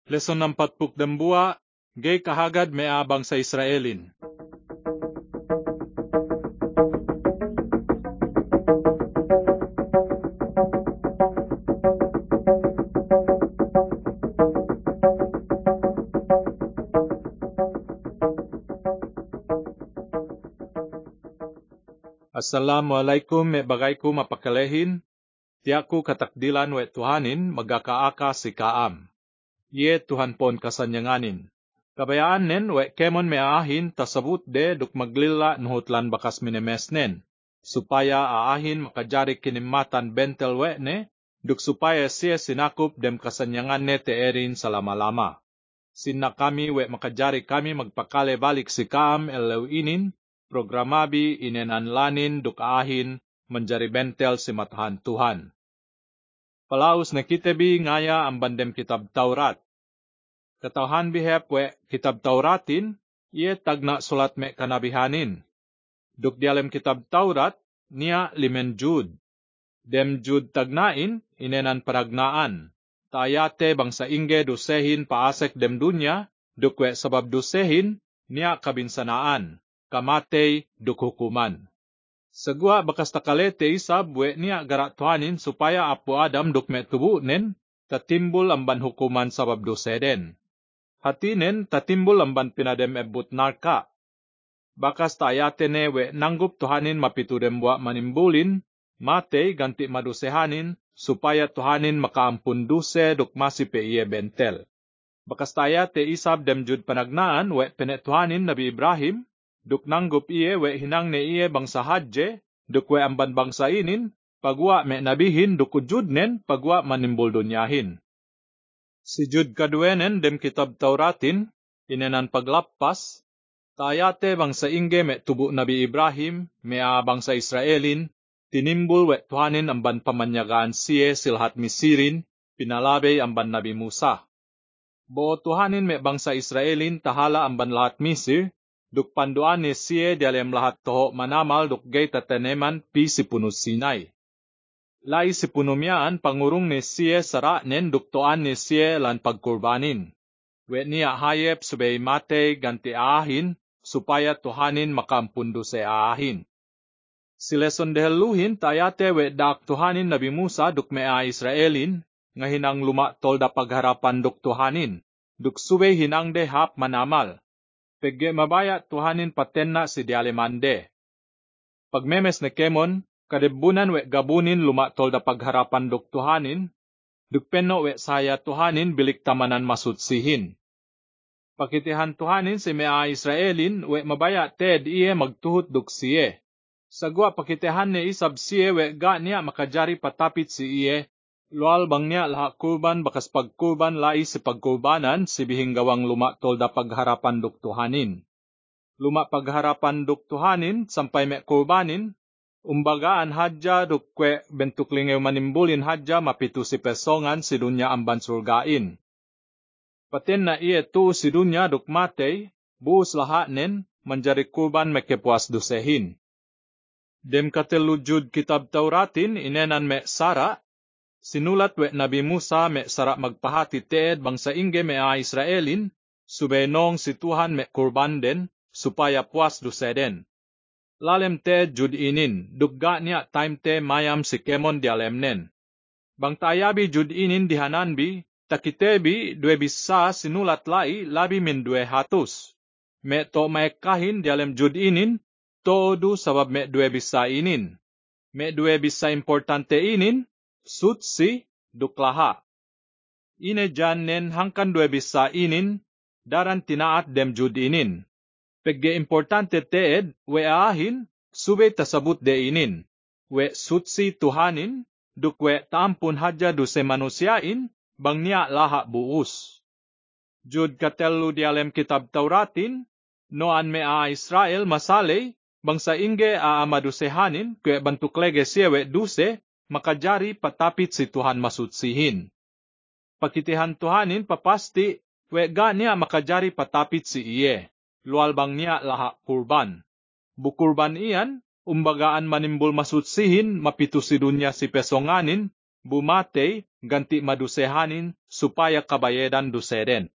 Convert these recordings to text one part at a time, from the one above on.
Lesson 42, gay kahagad may abang sa Israelin. Assalamualaikum, may bagay ko mapakalehin. Tiyak ko katakdilan we Tuhanin magakaaka si Kaam. Ye Tuhan pon kasanyanganin. Kabayaan nen we kemon may aahin tasabut de duk maglila nuhutlan bakas minemesnen. Supaya aahin makajari kinimatan bentel we ne, duk supaya siya sinakup dem kasanyangan ne teerin sa lama-lama. Sinna kami we makajari kami magpakale balik si Kaam elewinin, programabi inenanlanin duk aahin menjari bentel si matahan Tuhan. Palaus na kitabi ngaya ang bandem kitab Taurat. Katauhan bihep we kitab Tauratin, iye tagna sulat me kanabihanin. Duk dialem kitab Taurat, niya 5 jud. Dem jud tagnain, inenan paragnaan. Taayate bangsa ingge dusehin paasek dem dunya, duk we sabab dusehin, niya kabinsanaan. Kamatay duk hukuman. Sagwa bakas takalete isab we niya garatuanin supaya apo Adam duk metubunen, tatimbul ang banhukuman sabab doseden. Hatinen tatimbul ang ban pinadem ebut narka. Bakas taayate ne we nanggup Tuhanin mapitudem wa manimbulin, matay ganti madusehanin, supaya Tuhanin makaampun duse duk masipe iye bentel. Bakas taayate isab dem jud panagnaan we penetuhanin Nabi Ibrahim, duk nanggup iye we hinang ne iye bangsa hadje, duk we amban bangsa inin, pagwa me nabihin duk ujud nen, pagwa manimbul dunyahin. Si jud kaduenen dem kitab Tauratin, inenan paglappas, taayate bangsa ingge me tubo Nabi Ibrahim, mea bangsa Israelin, tinimbul we Tuhanin amban pamanyagaan siye silhat misirin, pinalabay amban Nabi Musa. Bo Tuhanin me bangsa Israelin tahala amban lahat misir, duk panduan ni siye dialem lahat toho manamal duk gay tataneman pi si puno Sinai. Lai si punumyaan pangurong ni siye sara nen duk toan ni siye lan pagkurbanin. We niya hayep subay mate ganti aahin, supaya Tuhanin makampundo sa aahin. Sila sondeheluhin tayate we dak Tuhanin Nabi Musa duk mea Israelin, nga hinang lumatol da pagharapan duk Tuhanin, duk subay hinang de hap manamal. Pegge mabaya Tuhanin patenna si dialemande. Pagmemes na kemon, kadebunan we gabunin lumatol da pagharapan duk Tuhanin, duk penno we saya Tuhanin bilik tamanan masutsihin. Pakitihan Tuhanin si mea Israelin we mabaya ted iye magtuhot duk siye. Sagwa pakitihan ni isab siye we ga niya makajari patapit si iye, lual bang niya laha kurban bakas pagkurban lai si pagkurbanan si bihing gawang lumatol da pagharapan duk Tuhanin. Luma pagharapan duk Tuhanin sampay me kurbanin, umbagaan hadja duk kwe bentuklingew manimbulin hadja mapitu si pesongan si dunya ang bansurgain. Paten na iye tu si dunya duk matay, buus lahat nen, manjari kurban mekepuas dusehin. Dem katelujud kitab Tauratin inenan me sara, sinulat we Nabi Musa me sara magpahati teed bangsa ingge mea Israelin, subenong si Tuhan me kurban den, supaya puas duseden. Lalem te jud inin, dugga niya time te mayam si kemon dialem nen. Bang tayabi jud inin dihananbi, takitebi due bisa sinulat lai labi min 200. Me to maekahin dialem jud inin, todo sabab me 2 bisa inin. Me 2 bisa importante inin, sutsi, duklaha. Ine jan nen hangkan 2 bisa inin, daran tinaat dem jud inin. Pegge importante teed, we aahin, sube tasabut de inin. We sutsi Tuhanin, duk we taampun hadja duse manusiain, bang niya laha buus. Jud katelu dialem kitab Tauratin, noan mea Israel masale, bangsa ingge aamadusehanin, kwe bantuklege siye duse, makajari patapit si Tuhan masutsihin. Pakitihan Tuhanin papasti, we ga niya makajari patapit si iye, lual bang niya laha kurban. Bukurban iyan, umbagaan manimbul masutsihin, mapitu si dunya si pesonganin, bumate, ganti madusehanin, supaya kabayedan duseden.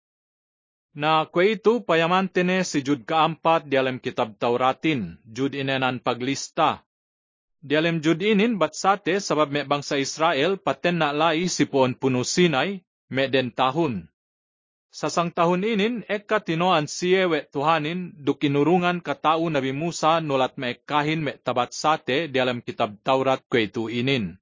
Na kweito payamantene si Jud kaampat dialem kitab Tauratin, Jud inenan paglista. Dialem Jud inin batsate sabab me bangsa Israel paten na lai si puon puno Sinai, me den tahun. Sasang tahun inin eka tinoan siye we Tuhanin dukinurungan katao Nabi Musa nulat maekahin me tabat sate dialam kitab Taurat kwetu inin.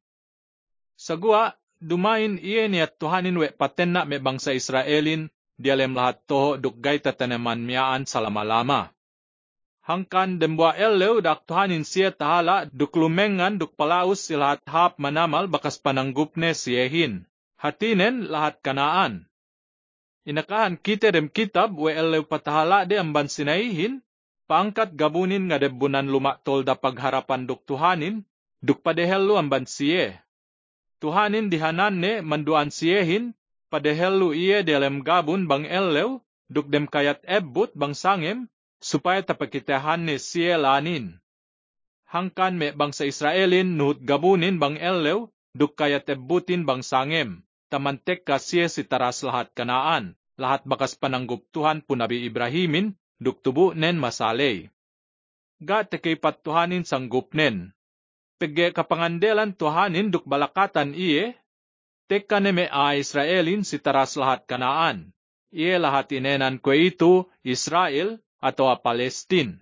Sagua, dumain iye niya Tuhanin we patenna me bangsa Israelin dialem lahat toho dukgay tataneman miyaan salama-lama. Hangkan dembwa elew dak Tuhanin siya tahala duklumengan dukpalaus silahat hap manamal bakas pananggupne siyehin. Hatinen lahat Kanaan. Inakahan kita dem kitab we elew patahala de amban sinaihin, paangkat gabunin nga debunan lumaktol da pagharapan duk Tuhanin, duk padehelu amban siye. Tuhanin dihanan ne manduan siyehin, padehelu iye delem gabun bang elew, duk dem kayat ebbut bang sangem, supaya tapakitahan ne siye lanin. Hangkan me bangsa Israelin nuhut gabunin bang elew, duk kayat ebbutin bang sangem, tamantek kasye si taras lahat Kanaan. Lahat bakas pananggup Tuhan po Nabi Ibrahimin, duk tubo nen masalay. Ga tekay patuhanin sanggup nen. Pege kapangandelan Tuhanin duk balakatan iye, teka neme a Israelin si taras lahat Kanaan. Iye lahat inenan ko ito, Israel, atau a Palestine.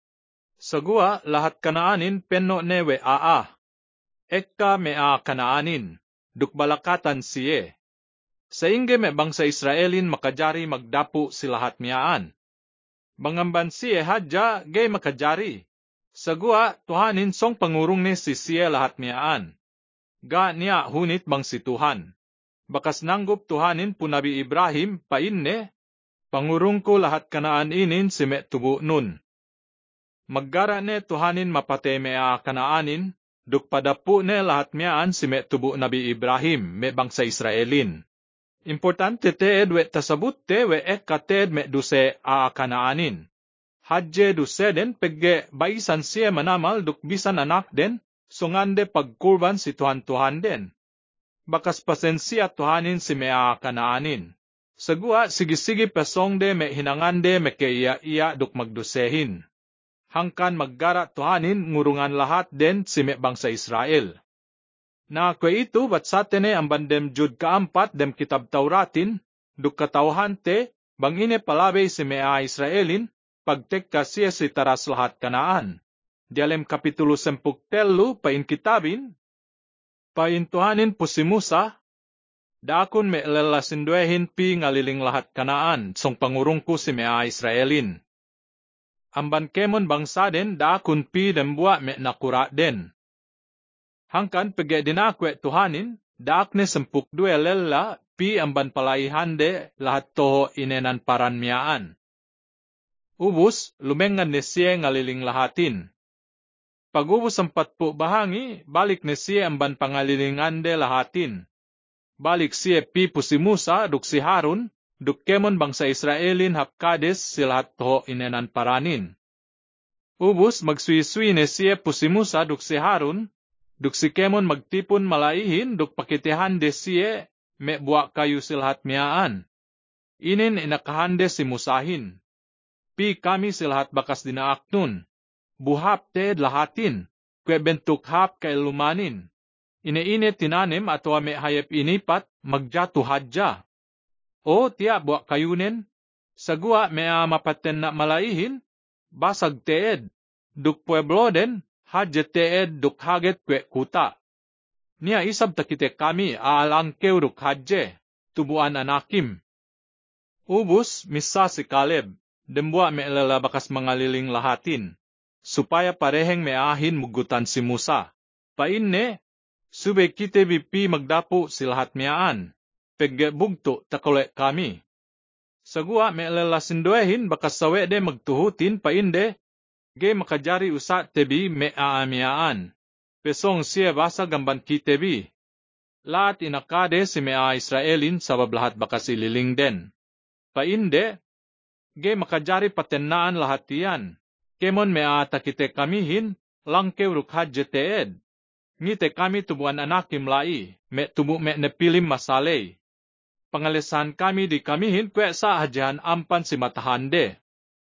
Sagua lahat Kanaanin penno newe aa. Eka me a Kanaanin, duk balakatan siye. Sa ingge me bangsa Israelin makajari magdapo si lahat miyaan. Bangamban siye hadya gay makajari. Sagua Tuhanin song pangurong ni si siye lahat miyaan. Ga niya hunit bang si Tuhan. Bakas nanggup Tuhanin po Nabi Ibrahim painne, pangurong ko lahat Kanaan inin si me tubo nun. Maggara ne Tuhanin mapate me a Kanaanin, duk padapo ne lahat miyaan si me tubo Nabi Ibrahim me bangsa Israelin. Importante teed we tasabut te we eka teed me duse a Kanaanin. Hadje duse den pegge baisan siya manamal duk bisan anak den, sungande pagkurban si Tuhan den. Bakas pasensya Tuhanin si me a Kanaanin. Sagua sige-sige pesong de me hinangande me iya duk magdusehin. Hangkan maggara Tuhanin ngurungan lahat den si me bangsa Israel. Na kwe ito batsatene ang bandem Jud kaampat dem kitab Tauratin, duk katawhan te, bangine palabay si mea Israelin, pagtekka siya si taras lahat Kanaan. Dialem kapitulo 10 pain kitabin, pain Tuhanin po si Musa, daakon me lelasinduehin pi ngaliling lahat Kanaan, song pangurong ko si mea Israelin. Amban kemon bangsa den daakon pi dembua me nakura den. Hangkan pege dinakwe Tuhanin, daak ne 12 lela pi amban palaihande lahat toho inenan paran miyaan. Ubus, lumengan ne siya ngaliling lahatin. Pag-ubus 40 bahangi, balik ne siya amban pangalilingande lahatin. Balik siya pi po si Musa, duk si Harun, duk kemon bangsa Israelin hapkades si lahat toho inenan paranin. Ubus, magsuy-suy ne siya po si Musa, duk si Harun, duk si kemon magtipon malaihin, duk pakitihan de siye, me buak kayu silhat miyaan. Inin inakahande si Musahin. Pi kami silhat bakas dinaak nun. Buhap teed lahatin, kwe bentuk hap kay lumanin. Ine-ine tinanim atwa me hayep inipat, magjato hadja. O tiya buak kayunin, sagua mea mapaten na malaihin, basag teed, duk pueblo den, hadje teed duk haget kwe kuta. Niya isab takite kami aalangkew duk hadje, tubuan anakim. Ubus misa si Caleb, dembua me lalabakas mangaliling lahatin, supaya pareheng meahin mugutan si Musa. Painne, sube kite bipi magdapo si lahat miyaan, pegge bugto takole kami. Sagua me lalasinduehin bakas sawe de magtuhutin painde, ge makajari usa tebi me aamiyaan. Pesong siya basa gamban kitebi. Lahat inakade si mea Israelin sabab lahat bakas ililing den. Painde, ge makajari patennaan lahat iyan. Kemon mea takite kamihin, langkew rukhadje teed. Ngite kami tubuan anak imlai, me tubu me nepilim masalay. Pangalisan kami di kamihin kwe sa hajahan ampan si matahande.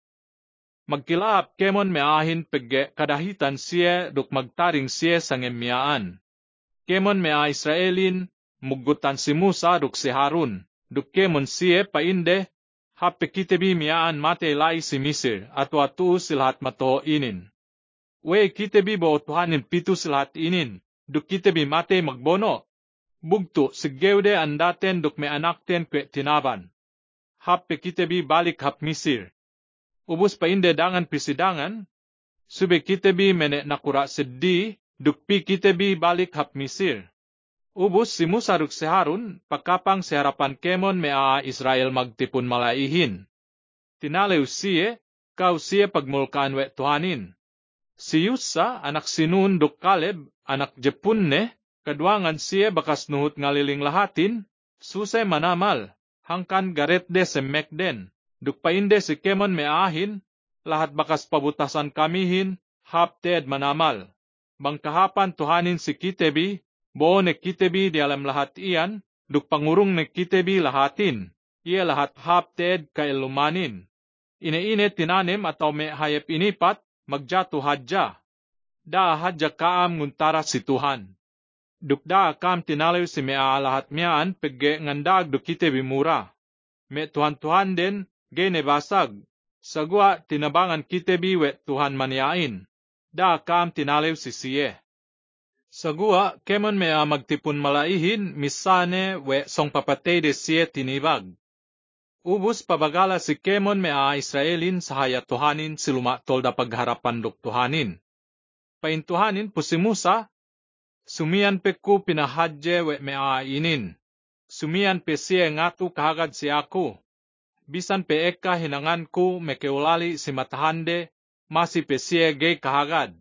Magkilap kemon meahin pegge kadahitan siye duk magtaring siye sa ngemyaan. Kemon mea Israelin mugutan si Musa duk si Harun, duk kemon siye painde, hape kitebi miyaan mate lai si Misir at watu silahat mato inin. We kitebi bo Tuhanin pitu silahat inin, duk kitebi mate magbono. Bugto sigewde andaten duk me anakten kwe tinaban. Hape kitebi balik hap Misir. Ubus painde dangan pisidangan, sube kitebi mene nakura seddi, dukpi kitebi balik hap Misir. Ubus si Musa duk si Harun, pakapang si harapan kemon mea Israel magtipon malaihin. Tinalew siye, kau siye pagmulkaan we Tuhanin. Si Yusa, anak si Nun duk Kaleb, anak Jepunne, kaduangan siye bakas nuhut ngaliling lahatin, susay manamal, hangkan garet de semek den. Duk painde si kemon meahin, lahat bakas pabutasan kamihin, hapted manamal. Bangkahapan Tuhanin si kitebi, buo ne kitebi di alam lahat iyan, duk pangurung ne kitebi lahatin, iya lahat hapted kailumanin. Ine-ine tinanim ataw me hayep inipat, magjato hadja. Da hadja kaam nguntara si Tuhan. Duk da kaam tinalew si mea lahat miyaan pegge ngandag duk kitebi mura. Me Tuhan den, gene basag. Sagwa tinabangan kitebi we Tuhan maniain. Da kaam tinalew si siye. Sagwa kemon mea magtipon malaihin misane we song papatay de siye tinibag. Ubus pabagala si kemon mea Israelin sahaya Tuhanin siluma tolda pagharapan duk Tuhanin. Paintuhanin po si Musa, sumian pe ku pinahadje we mea inin. Sumian pe siye ngatu kahagad si ako. Bisan pe eka hinangan ko mekeulali si matahande, masi pe siye gay kahagad.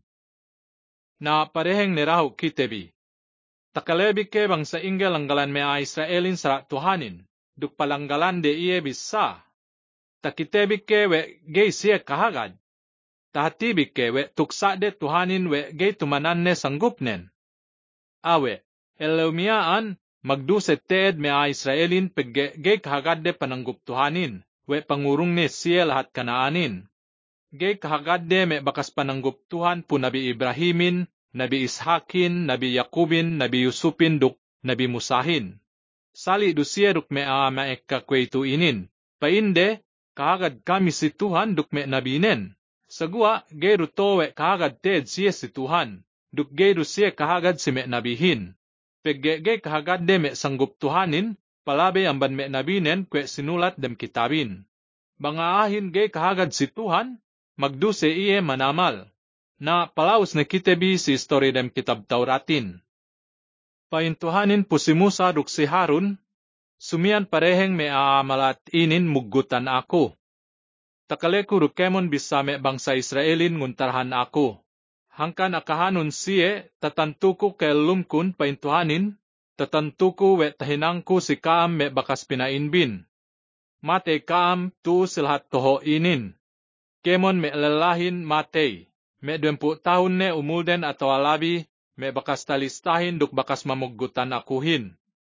Na pareheng nirahu kitebi. Takalebi ke bang sa inggel anggalan mea Israelin sa Tuhanin, duk palanggalan de iye bisa. Takitebi ke we gay siye kahagad. Tahatibi ke we tuksa de Tuhanin we gay tumananne sanggupnen. Awe, eleumiaan, magduset teed mea Israelin pegge gay kahagad de pananggup Tuhanin, we pangurung ni siya lahat kanaanin. Gay kahagad de me bakas pananggup Tuhan po Nabi Ibrahimin, Nabi Ishakin, Nabi Yakubin, Nabi Yusupin duk, Nabi Musahin. Sali do siya duk mea maeka kwetu inin, painde, kahagad kami si Tuhan duk me nabinen. Sagwa, gay ruto we kahagad teed siya si Tuhan, duk gay do siya kahagad si me nabihin. Peggege kahagad de me sanggup Tuhanin, palabe amban me nabinen kwe sinulat dem kitabin. Bangaahin ge kahagad si Tuhan, magduse iye manamal. Na palaus na kitebi si story dem kitab Tauratin. Paintuhanin po si Musa duk si Harun, sumian pareheng me aamalat inin mugutan ako. Takaleku rukemon bisa me bangsa Israelin nguntarhan ako. Hangkan akahanon siye, tatantuko kelumkun paintuhanin, tatantuko we tahinangko si Kaam me bakas pinainbin. Mate Kaam tu silhat toho inin. Kemon me lalahin matey, me 20 tahun ne umulden atau alabi, me bakas talistahin duk bakas mamugutan akuhin.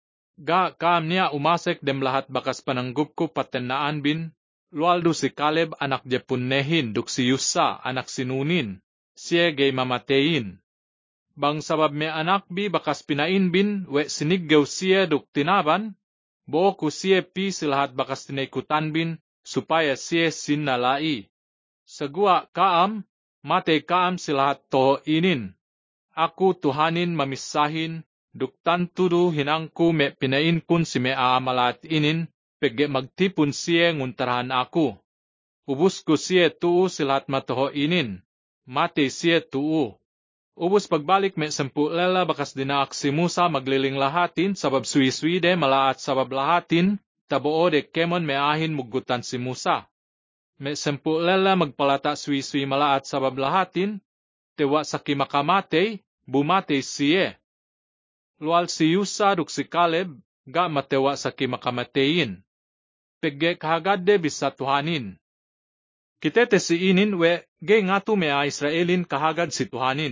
Ga Kaam niya umasek dem lahat bakas pananggup ko patennaan bin, lualdo si Kaleb anak Jepunnehin duk si Yusa anak sinunin. Siya gay mamatein. Bang sabab me anak bi bakas pinainbin we siniggaw siya duk tinaban, buo ko siya pi silahat bakas tinaikutan bin, supaya siya sinalai. Sagwa Kaam, mate Kaam silahat toho inin. Ako Tuhanin mamisahin, duk tantudu hinangku me pinainkun si me aamalat inin, pegge magtipon siya nguntarhan ako. Ubus ko siya tuu silahat matoho inin. Mate siya tuu. Ubus pagbalik me 10 lela bakas dinaak si Musa magliling lahatin sabab suwi-suwide malaat sabab lahatin, taboo de kemon me ahin mugutan si Musa. Me 10 lela magpalata suwi-suwi malaat sabab lahatin, tewa sa kimakamate, bumate siya. Lual si Yusa duk si Kaleb, ga matewa sa kimakamatein. Pegge kahagad de bisa Tuhanin. Kitete si inin we, gay ngatu me a Israelin kahagad si Tuhanin.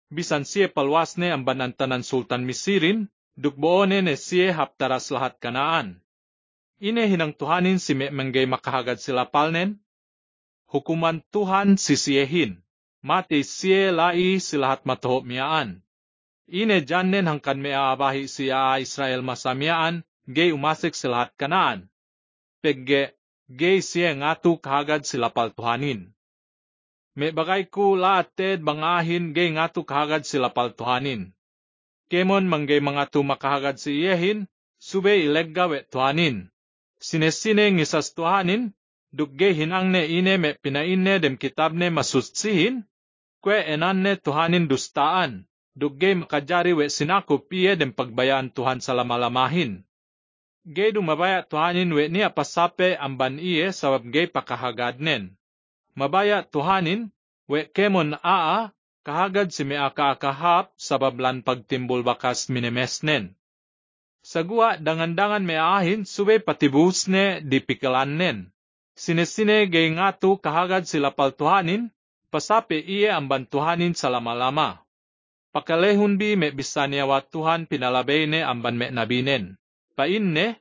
Bisan siya palwas ne ang banantanan Sultan Misirin, dugboone ne siya haptaras lahat Kanaan. Ine hinangtuhanin si menggay makahagad sila palnen. Hukuman Tuhan sisiyehin. Mati siya lai silahat matuhop miyaan. Ine jannen hangkan meaabahi siya Israel masamyaan, gay umasik silahat Kanaan. Pegge, gay siya ngatu kahagad sila paltuhanin. May bagay ko laated bangahin gay ngatu kahagad sila paltuhanin. Kemon manggay mga tu makahagad si iyehin, sube ilegga wet tuhanin. Sinesine ngisas tuhanin, dugge hinangne ine me pinainne dem kitabne masutsihin, kwe enanne tuhanin dustaan, dugge makajari we sinakop iye dem pagbayaan Tuhan sa lamalamahin. Gay dumabaya tuhanin we niya pasape amban iye sabab gay pakahagadnen. Mabaya tuhanin, we kemon kahagad si meaka-akahap sabab lan pagtimbul bakas minemesnen. Sagua dangan-dangan meahin sube patibusne di pikalannen. Sinesine gay ngatu kahagad sila paltuhanin, pasape iye ang bantuhanin sa lama-lama. Pakalehun bi me bisanya wa Tuhan pinalabay ne amban me nabinen. Painne,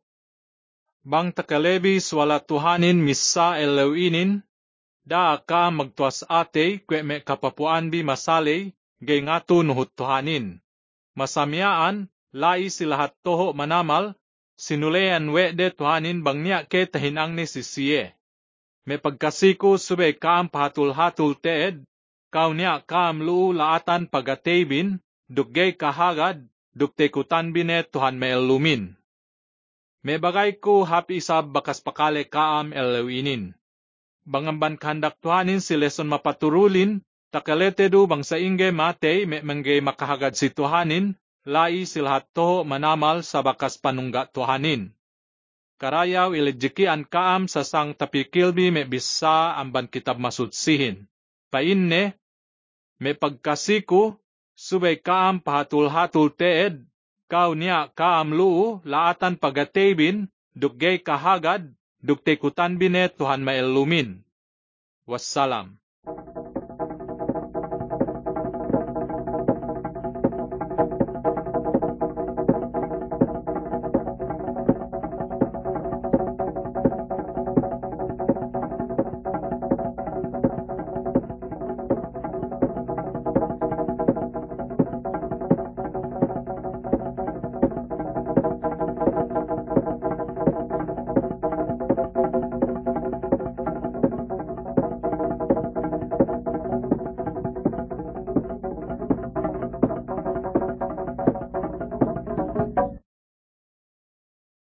bang takalebi swala tuhanin misa elewinin, da ka magtuas ate kwe me kapapuan bi masalay, gay ngatu nuhut tuhanin. Masamyaan, lai silahat toho manamal, sinulean we de tuhanin bang niya ke tahinang ni sisiye. Me pagkasiko sube kaam pahatul-hatul teed, kau niya kaam luu laatan pagatebin, duggay kahagad, dugtekutan bine Tuhan me elumin. Me bagay ko hapi isab bakas pakale kaam elewinin. Bangamban kandak tuhanin si leson mapaturulin, takaletedu bang sa inge matey me menggay makahagad si tuhanin, lai silahat toho manamal sa bakas panungga tuhanin. Karayaw ilejikian kaam sa sang tapikilbi me bisa amban kitab masutsihin. Painne, me pagkasiku, subay kaam pahatul-hatul teed, kau niya kaam luu laatan pagatebin, duggay kahagad, dugtekutan bine Tuhan maelumin. Wassalam.